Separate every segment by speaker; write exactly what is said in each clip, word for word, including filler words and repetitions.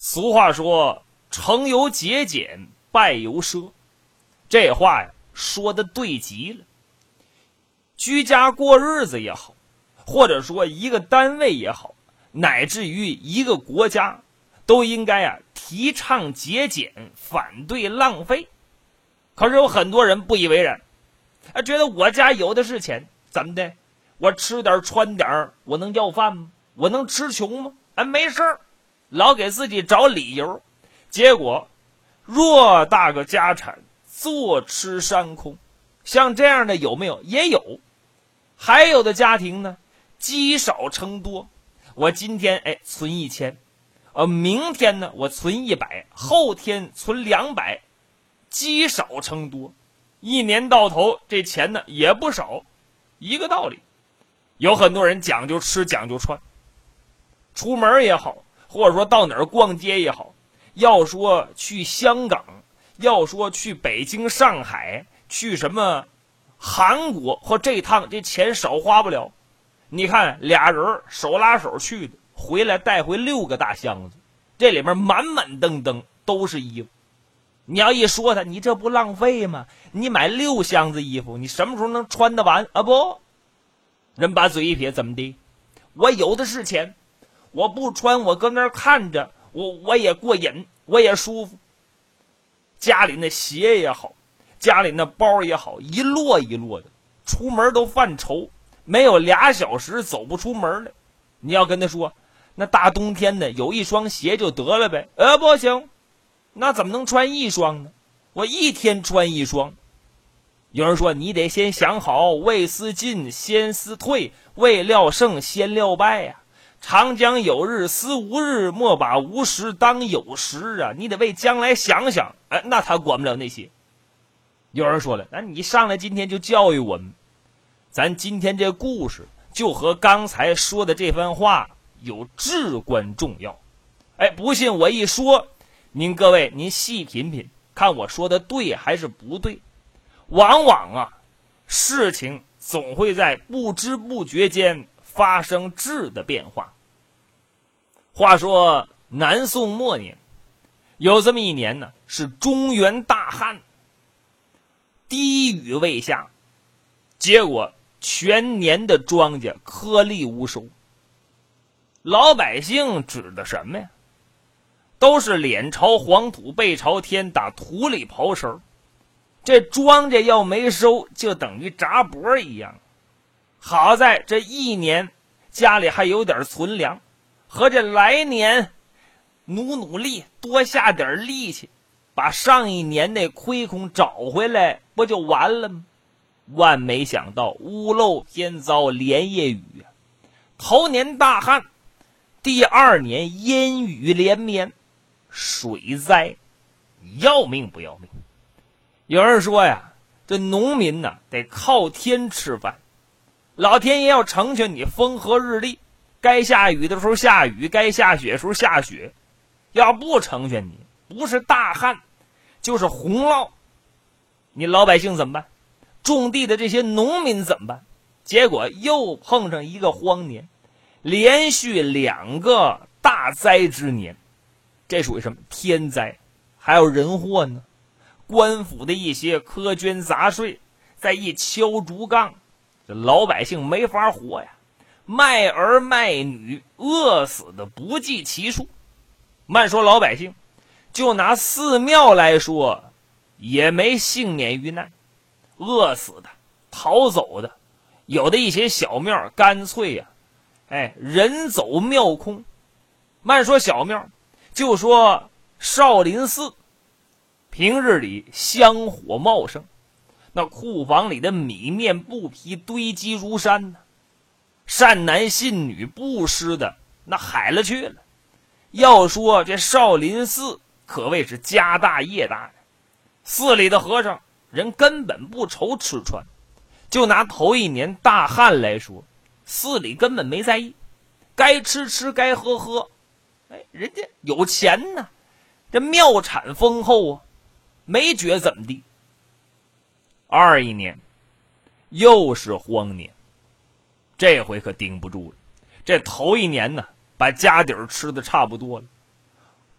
Speaker 1: 俗话说成由节俭，败由奢，这话呀说的对极了。居家过日子也好，或者说一个单位也好，乃至于一个国家，都应该啊提倡节俭，反对浪费。可是有很多人不以为然，啊，觉得我家有的是钱，怎么的？我吃点穿点，我能要饭吗？我能吃穷吗？哎，没事儿，老给自己找理由，结果偌大个家产，坐吃山空。像这样的有没有？也有。还有的家庭呢，积少成多，我今天哎存一千，呃，明天呢我存一百，后天存两百，积少成多，一年到头这钱呢也不少，一个道理。有很多人讲究吃讲究穿，出门也好，或者说到哪儿逛街也好，要说去香港，要说去北京上海，去什么韩国，或这趟这钱少花不了。你看俩人手拉手去的，回来带回六个大箱子，这里面满满登登都是衣服。你要一说他，你这不浪费吗？你买六箱子衣服，你什么时候能穿得完啊？不，人把嘴一撇，怎么的？我有的是钱，我不穿，我搁那儿看着，我我也过瘾，我也舒服。家里那鞋也好，家里那包也好，一摞一摞的，出门都犯愁，没有俩小时走不出门来。你要跟他说，那大冬天的有一双鞋就得了呗，呃，不行，那怎么能穿一双呢？我一天穿一双。有人说，你得先想好，未思进先思退，未料胜先料败呀、啊。长将有日思无日，莫把无时当有时啊！你得为将来想想，哎，那他管不了那些。有人说了，那你上来今天就教育我们，咱今天这故事就和刚才说的这番话有至关重要。哎，不信我一说，您各位您细品品，看我说的对还是不对。往往啊，事情总会在不知不觉间发生质的变化。话说南宋末年，有这么一年呢，是中原大旱，滴雨未下，结果全年的庄稼颗粒无收。老百姓指的什么呀？都是脸朝黄土背朝天，打土里刨食。这庄稼要没收，就等于砸脖一样。好在这一年家里还有点存粮，和这来年努努力，多下点力气，把上一年那亏空找回来，不就完了吗？万没想到屋漏偏遭连夜雨啊！头年大旱，第二年阴雨连绵，水灾，要命不要命？有人说呀，这农民呢得靠天吃饭，老天爷要成全你风和日丽，该下雨的时候下雨，该下雪的时候下雪。要不成全你，不是大旱就是洪涝，你老百姓怎么办？种地的这些农民怎么办？结果又碰上一个荒年，连续两个大灾之年。这属于什么？天灾。还有人祸呢，官府的一些苛捐杂税再一敲竹杠，这老百姓没法活呀，卖儿卖女，饿死的不计其数。慢说老百姓，就拿寺庙来说，也没幸免于难，饿死的，逃走的，有的一些小庙干脆呀、啊，哎，人走庙空。慢说小庙，就说少林寺，平日里香火茂盛，那库房里的米面布匹堆积如山呢，善男信女布施的那海了去了。要说这少林寺可谓是家大业大的，寺里的和尚人根本不愁吃穿。就拿头一年大旱来说，寺里根本没在意，该吃吃该喝喝，哎，人家有钱呢，这庙产丰厚啊，没觉怎么地。二一年又是荒年，这回可顶不住了。这头一年呢，把家底儿吃的差不多了，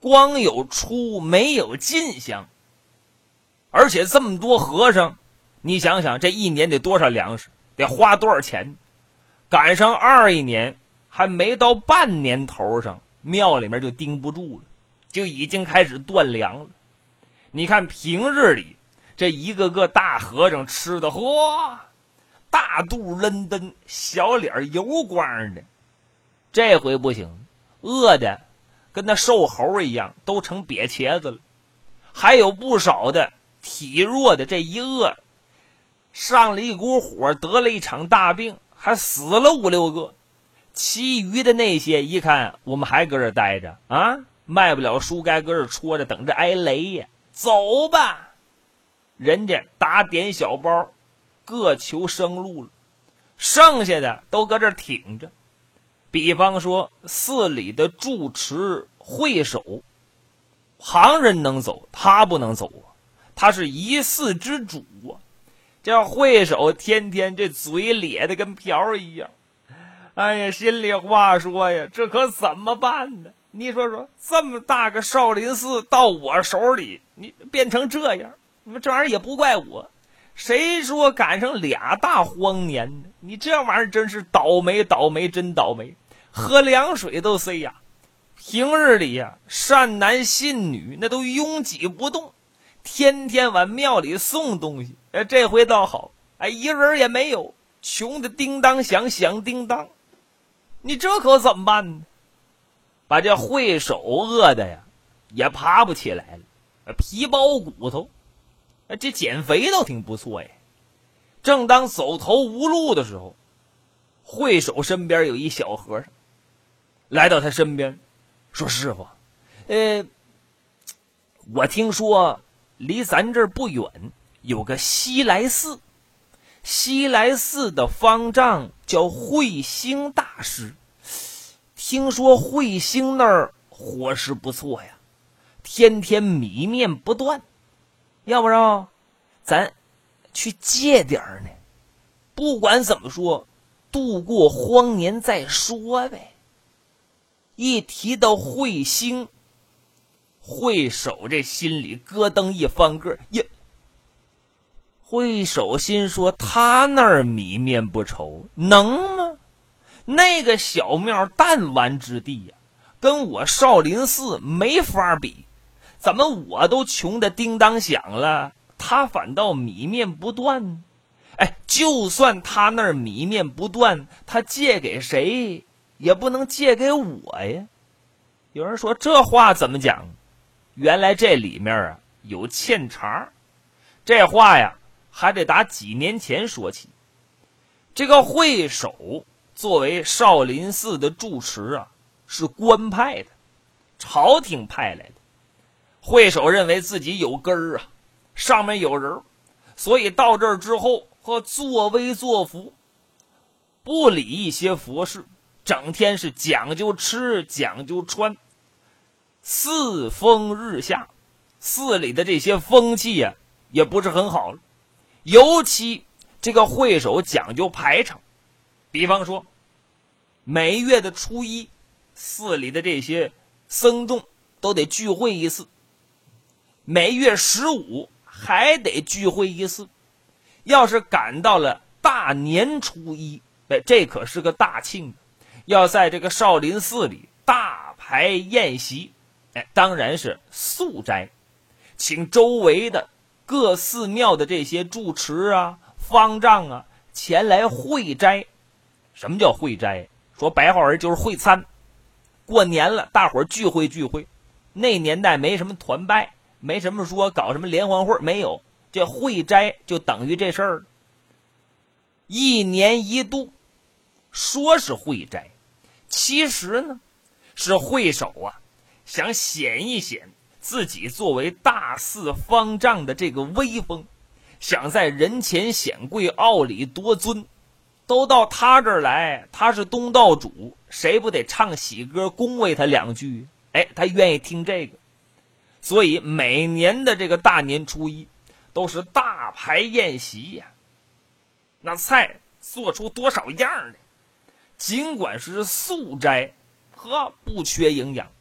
Speaker 1: 光有出没有进香。而且这么多和尚，你想想这一年得多少粮食，得花多少钱。赶上二一年还没到半年头上，庙里面就盯不住了，就已经开始断粮了。你看平日里这一个个大和尚吃的，嚯，大肚抡登，小脸油光的。这回不行，饿的跟那瘦猴一样，都成瘪茄子了。还有不少的体弱的，这一饿上了一股火，得了一场大病，还死了五六个。其余的那些一看我们还搁这待着啊，卖不了书该搁这戳着等着挨雷呀，走吧。人家打点小包，各求生路了。剩下的都搁这挺着。比方说寺里的住持会首，旁人能走，他不能走啊，他是一寺之主啊。这会首天天这嘴咧的跟瓢一样，哎呀，心里话说呀，这可怎么办呢？你说说，这么大个少林寺到我手里，你变成这样，你们这玩意儿也不怪我。谁说赶上俩大荒年呢？你这玩意儿真是倒霉倒霉真倒霉，喝凉水都塞呀。平日里呀，善男信女那都拥挤不动，天天往庙里送东西。哎，这回倒好，哎，一人也没有，穷的叮当响响叮当。你这可怎么办呢？把这会首饿的呀，也爬不起来了，皮包骨头。这减肥倒挺不错呀。正当走投无路的时候，会首身边有一小和尚来到他身边，说：“师傅，呃，我听说离咱这儿不远有个西来寺，西来寺的方丈叫慧星大师，听说慧星那儿伙食不错呀，天天米面不断，要不然咱去借点儿呢，不管怎么说度过荒年再说呗。”一提到慧星，会首这心里咯噔一翻个呀。会首心说，他那儿米面不愁，能吗？那个小庙弹丸之地呀、啊，跟我少林寺没法比。怎么我都穷得叮当响了，他反倒米面不断呢？哎，就算他那儿米面不断，他借给谁也不能借给我呀。有人说这话怎么讲？原来这里面啊有欠茬。这话呀还得打几年前说起。这个会首作为少林寺的住持啊，是官派的，朝廷派来的。会首认为自己有根儿啊，上面有人，所以到这儿之后和作威作福，不理一些佛事，整天是讲究吃讲究穿。四风日下，寺里的这些风气呀、啊、也不是很好了。尤其这个会首讲究排场，比方说每月的初一，寺里的这些僧众都得聚会一次，每月十五还得聚会一次。要是赶到了大年初一，哎，这可是个大庆，要在这个少林寺里大排宴席。哎，当然是素斋，请周围的各寺庙的这些住持啊、方丈啊前来会斋。什么叫会斋？说白话文就是会餐。过年了，大伙儿聚会聚会。那年代没什么团拜，没什么说搞什么联欢会，没有。这会斋就等于这事儿。一年一度，说是会斋，其实呢是会首啊想显一显自己作为大寺方丈的这个威风，想在人前显贵，傲里多尊。都到他这儿来，他是东道主，谁不得唱喜歌恭维他两句？哎，他愿意听这个。所以每年的这个大年初一都是大排宴席呀、啊，那菜做出多少样呢？尽管是素斋，呵，不缺营养，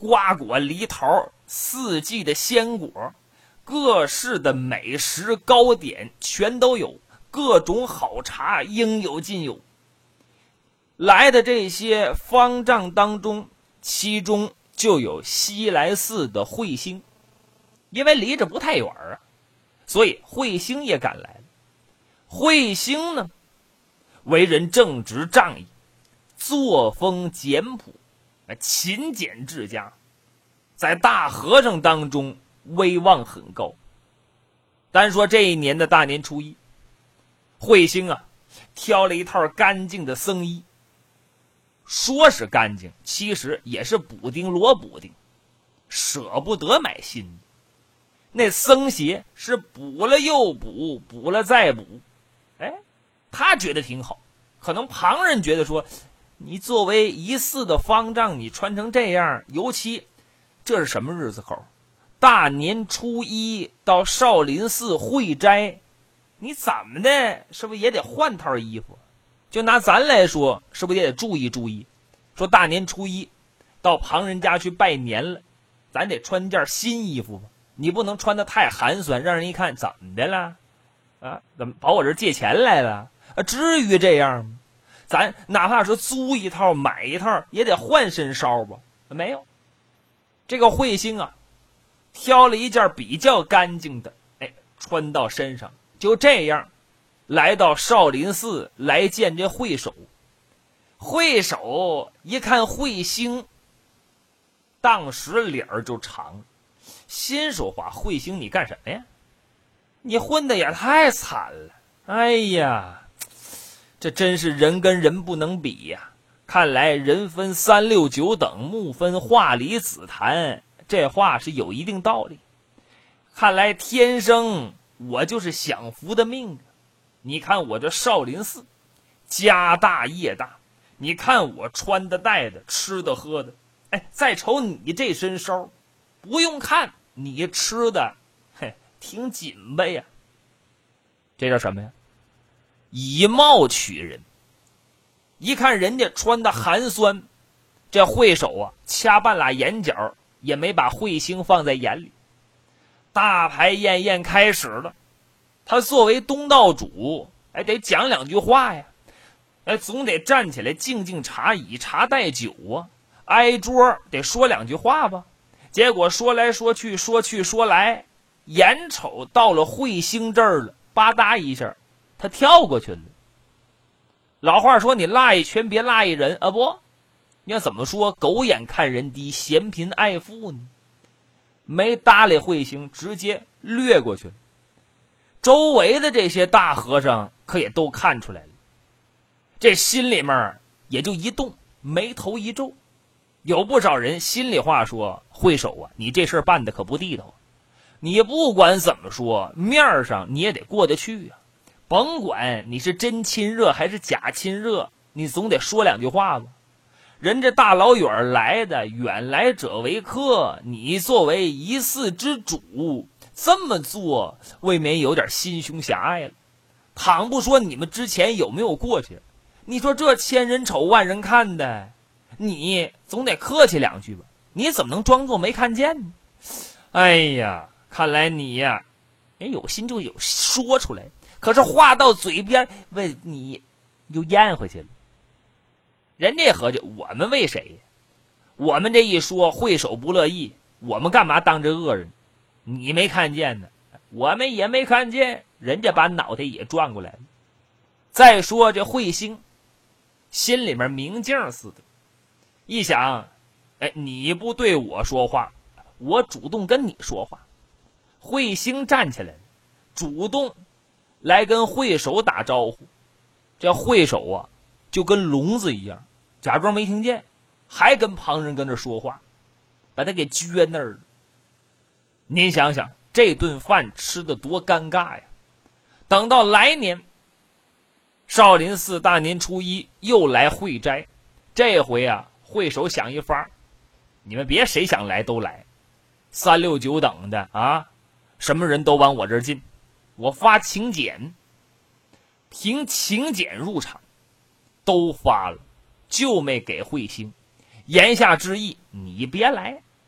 Speaker 1: 瓜果梨桃，四季的鲜果，各式的美食糕点全都有，各种好茶应有尽有。来的这些方丈当中，其中就有西来寺的慧星，因为离着不太远啊，所以慧星也赶来了。慧星呢，为人正直仗义，作风简朴，勤俭治家，在大和尚当中威望很高。单说这一年的大年初一，慧星啊挑了一套干净的僧衣，说是干净，其实也是补丁罗补丁，舍不得买新的。那僧鞋是补了又补，补了再补，哎，他觉得挺好。可能旁人觉得说，你作为一寺的方丈，你穿成这样，尤其这是什么日子口？大年初一到少林寺会斋，你怎么的，是不是也得换套衣服？就拿咱来说，是不是也得注意注意？说大年初一到旁人家去拜年了，咱得穿件新衣服吧？你不能穿得太寒酸，让人一看怎么的了？啊，怎么跑我这借钱来了？啊，至于这样吗？咱哪怕是租一套买一套，也得换身烧吧？没有，这个慧星啊，挑了一件比较干净的，哎，穿到身上，就这样来到少林寺来见这慧首。慧首一看慧星，当时脸儿就长，心说话：慧星你干什么呀？你混的也太惨了！哎呀，这真是人跟人不能比呀！看来人分三六九等，木分化离子坛，这话是有一定道理。看来天生我就是享福的命啊！你看我这少林寺，家大业大，你看我穿的戴的，吃的喝的，哎，再瞅你这身烧，不用看，你吃的，嘿，挺紧巴呀。这叫什么呀？以貌取人。一看人家穿的寒酸，这慧首啊，掐半拉眼角，也没把慧星放在眼里。大排宴宴开始了，他作为东道主，哎，得讲两句话呀，哎，总得站起来敬敬茶，以茶代酒啊，挨桌得说两句话吧。结果说来说去，说去说来，眼瞅到了慧星这儿了，吧嗒一下，他跳过去了。老话说，你落一拳别落一人啊，不，你要怎么说狗眼看人低，嫌贫爱富呢？没搭理慧星，直接掠过去了。周围的这些大和尚可也都看出来了，这心里面也就一动，眉头一皱。有不少人心里话说，慧首啊，你这事儿办的可不地道，你不管怎么说，面上你也得过得去啊。甭管你是真亲热还是假亲热，你总得说两句话吧。人这大老远来的，远来者为客，你作为一寺之主这么做，未免有点心胸狭隘了。倘不说你们之前有没有过去，你说这千人瞅万人看的，你总得客气两句吧？你怎么能装作没看见呢？哎呀，看来你呀，哎，有心就有说出来，可是话到嘴边，问你又咽回去了。人家合计，我们为谁？我们这一说，慧首不乐意，我们干嘛当这恶人？你没看见呢，我们也没看见，人家把脑袋也转过来了。再说这慧星，心里面明镜似的，一想，哎，你不对我说话，我主动跟你说话。慧星站起来了，主动来跟慧首打招呼。这慧首啊，就跟聋子一样，假装没听见，还跟旁人跟着说话，把他给撅那儿了。您想想，这顿饭吃的多尴尬呀！等到来年少林寺大年初一又来会斋，这回啊，慧首想一法，你们别谁想来都来，三六九等的啊，什么人都往我这儿进，我发请柬，凭请柬入场，都发了，就没给慧星。言下之意，你别来，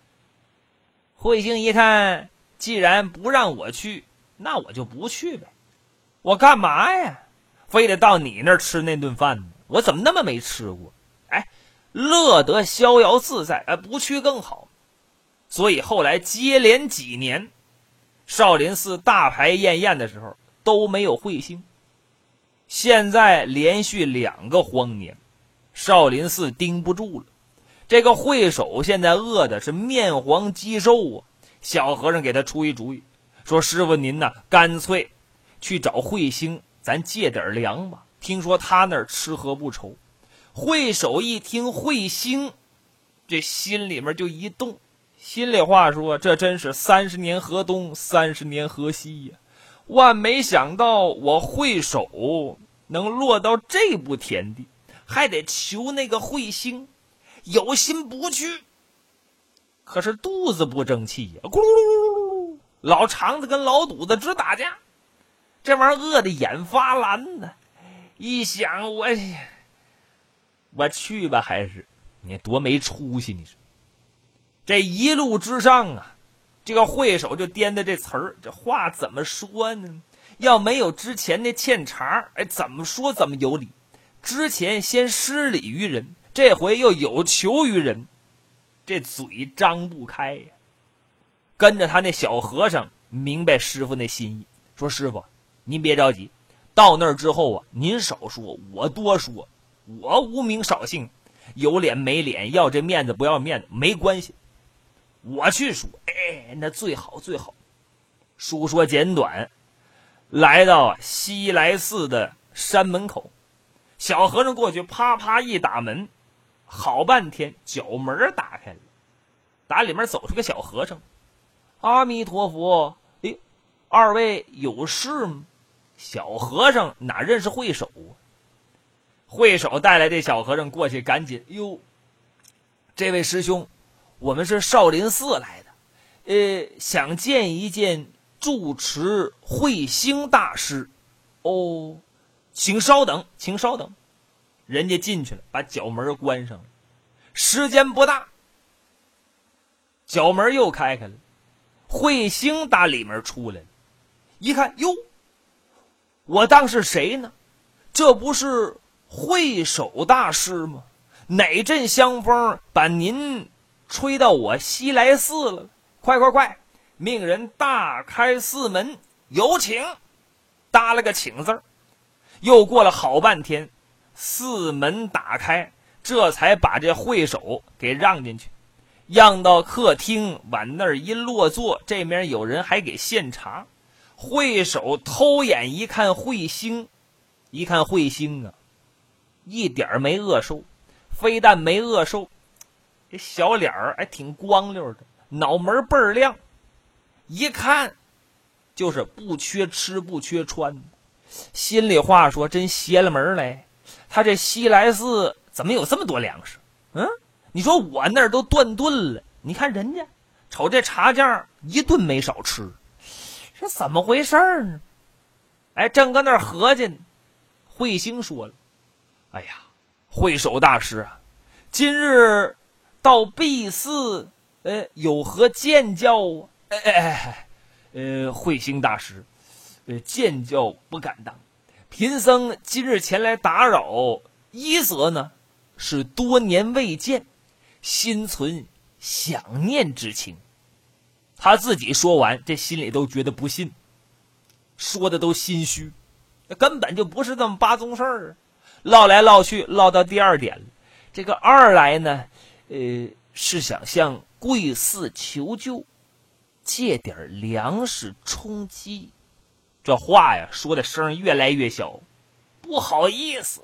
Speaker 1: 慧星一看，既然不让我去，那我就不去呗。我干嘛呀？非得到你那儿吃那顿饭呢？我怎么那么没吃过？哎，乐得逍遥自在，哎，不去更好。所以后来接连几年，少林寺大排宴宴的时候都没有慧星。现在连续两个荒年，少林寺盯不住了。这个慧首现在饿的是面黄肌瘦啊。小和尚给他出一主意，说师傅您呢，干脆去找慧星，咱借点粮吧，听说他那儿吃喝不愁。慧首一听慧星，这心里面就一动。心里话说，这真是三十年河东，三十年河西呀！万没想到我慧首能落到这步田地，还得求那个慧星，有心不去，可是肚子不争气呀，咕噜噜噜，老肠子跟老肚子直打架，这玩意儿饿得眼发蓝呢。一想，我我去吧，还是你多没出息！你说这一路之上啊，这个慧首就掂的这词儿，这话怎么说呢？要没有之前的欠茬，哎，怎么说怎么有理。之前先失礼于人，这回又有求于人，这嘴张不开呀。跟着他那小和尚明白师傅那心意，说师傅您别着急，到那儿之后啊，您少说我多说，我无名少姓，有脸没脸，要这面子不要面子没关系，我去说，哎，那最好最好。书说简短，来到西来寺的山门口，小和尚过去啪啪一打门，好半天角门打开了，打里面走出个小和尚。阿弥陀佛，哎，二位有事吗？小和尚哪认识慧首啊？慧首带来这小和尚过去，赶紧哟，这位师兄，我们是少林寺来的，呃，想见一见住持慧星大师。哦，请稍等，请稍等。人家进去了，把角门关上了。时间不大，角门又开开了，慧星打里面出来了。一看，哟，我当是谁呢？这不是慧首大师吗？哪阵香风把您吹到我西来寺了？快快快，命人大开寺门，有请。搭了个请字儿。又过了好半天，寺门打开，这才把这慧首给让进去，让到客厅，往那儿一落座，这面有人还给献茶。慧首偷眼一看慧星，一看慧星啊，一点没饿瘦，非但没饿瘦，这小脸儿还挺光溜的，脑门倍儿亮，一看就是不缺吃不缺穿。心里话说，真邪了门来，他这西来寺怎么有这么多粮食？嗯，你说我那儿都断顿了，你看人家瞅这茶价一顿没少吃，这怎么回事呢？哎，正搁那儿合计呢，慧星说了，哎呀，慧首大师啊，今日到敝寺，呃，有何见教啊？哎哎哎，呃，慧星大师，呃，见教不敢当。贫僧今日前来打扰，一则呢是多年未见，心存想念之情。他自己说完，这心里都觉得不信，说的都心虚，根本就不是这么八宗事儿。唠来唠去，唠到第二点了。这个二来呢，呃，是想向贵寺求救，借点粮食充饥。这话呀，说的声越来越小，不好意思。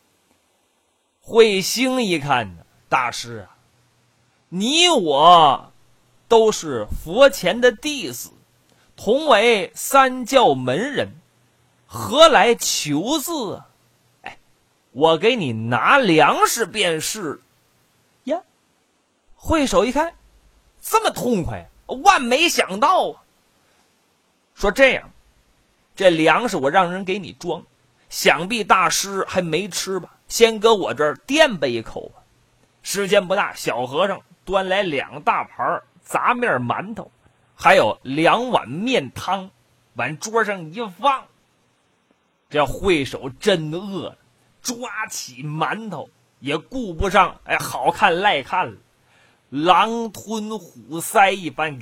Speaker 1: 慧星一看呢，大师啊，你我都是佛前的弟子，同为三教门人，何来求字啊？哎，我给你拿粮食便是呀。慧首一看，这么痛快，万没想到啊。说这样，这粮食我让人给你装，想必大师还没吃吧，先搁我这儿垫吧一口吧。时间不大，小和尚端来两大盘杂面馒头，还有两碗面汤，往桌上一放。这会手真饿了，抓起馒头也顾不上哎好看赖看了，狼吞虎塞一般，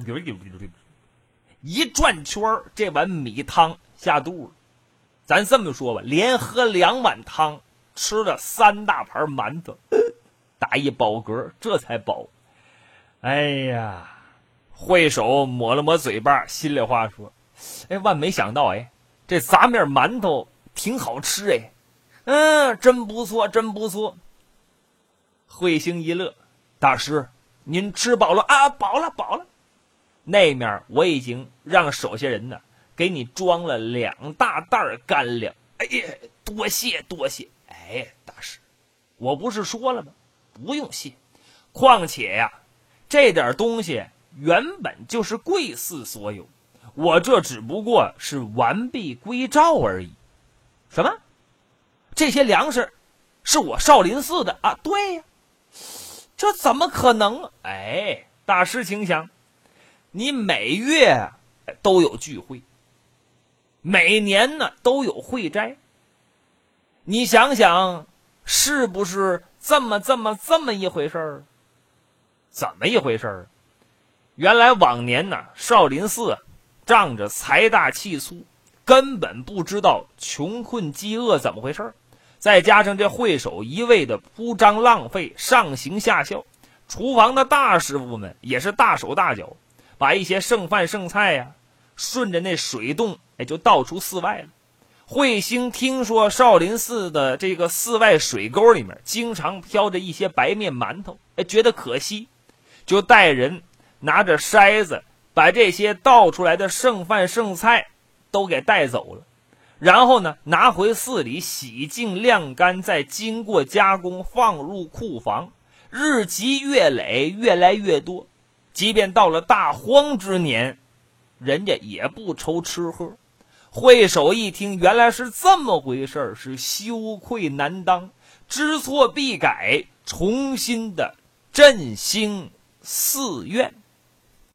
Speaker 1: 一转圈，这碗米汤下肚了。咱这么说吧，连喝两碗汤，吃了三大盘馒头，打一饱嗝，这才饱。哎呀，会手抹了抹嘴巴，心里话说：哎，万没想到，哎，这杂面馒头挺好吃，哎，嗯，真不错，真不错。慧星一乐：大师，您吃饱了啊？饱了，饱了。那面我已经让手下人呢给你装了两大袋干粮。哎呀，多谢多谢。哎，大师，我不是说了吗？不用谢。况且呀，这点东西原本就是贵寺所有，我这只不过是完璧归赵而已。什么？这些粮食是我少林寺的啊？对呀，这怎么可能？哎，大师请想，你每月都有聚会，每年呢都有会斋，你想想是不是这么这么这么一回事儿？怎么一回事儿？原来往年呢，少林寺仗着财大气粗，根本不知道穷困饥饿怎么回事儿，再加上这会手一味的铺张浪费，上行下效，厨房的大师傅们也是大手大脚，把一些剩饭剩菜呀、啊，顺着那水洞也就倒出寺外了。慧星听说少林寺的这个寺外水沟里面经常飘着一些白面馒头，哎，觉得可惜，就带人拿着筛子把这些倒出来的剩饭剩菜都给带走了，然后呢拿回寺里洗净晾干，再经过加工放入库房，日积月累，越来越多，即便到了大荒之年，人家也不愁吃喝。会手一听原来是这么回事，是羞愧难当，知错必改，重新的振兴寺院。